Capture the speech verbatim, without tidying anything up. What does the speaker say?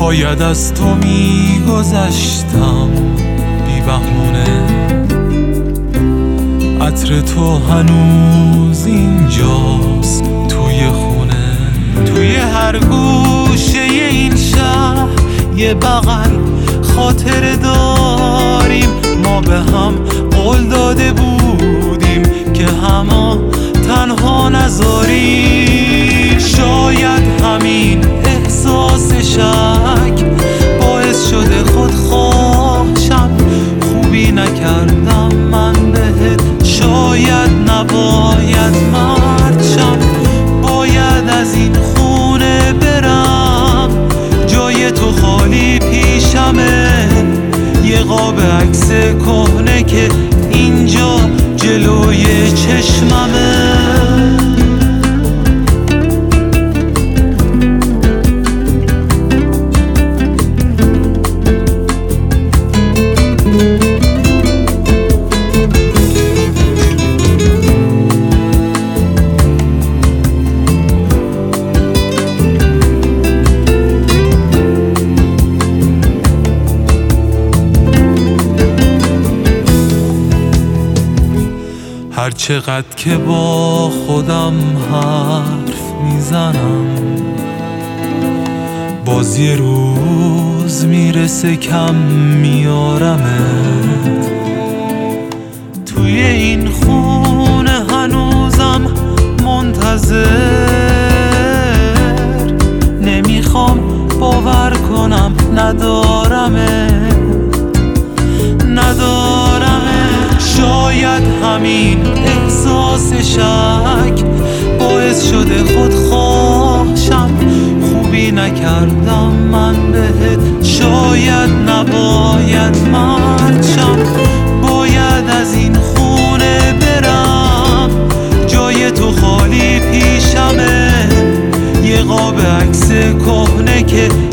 باید از تو میگذشتم بی بهونه، عطر تو هنوز اینجاست توی خونه. توی هر گوشه این شهر یه بغل خاطره داریم، ما به هم قول داده بودیم که همه تنها نذاریم. شاید همین احساس شک باعث شده خودخواهشم، خوبی نکردم من بهت، شاید نباید مرد، باید از این خونه برم، جای تو خالی پیشمه، یه قاب عکس کهنه که اینجا جلوی چشممه. هر چقدر که با خودم حرف میزنم، باز یه روز میرسه کم میارمت. توی این خونه هنوزم منتظر، نمیخوام باور کنم ندارمت ندارمت. شاید همین احساس شک باعث شده خودخواهشم، خوبی نکردم من بهت، شاید نباید مرد، باید از این خونه برم، جای تو خالی پیشمه، یه قاب عکس کهنه که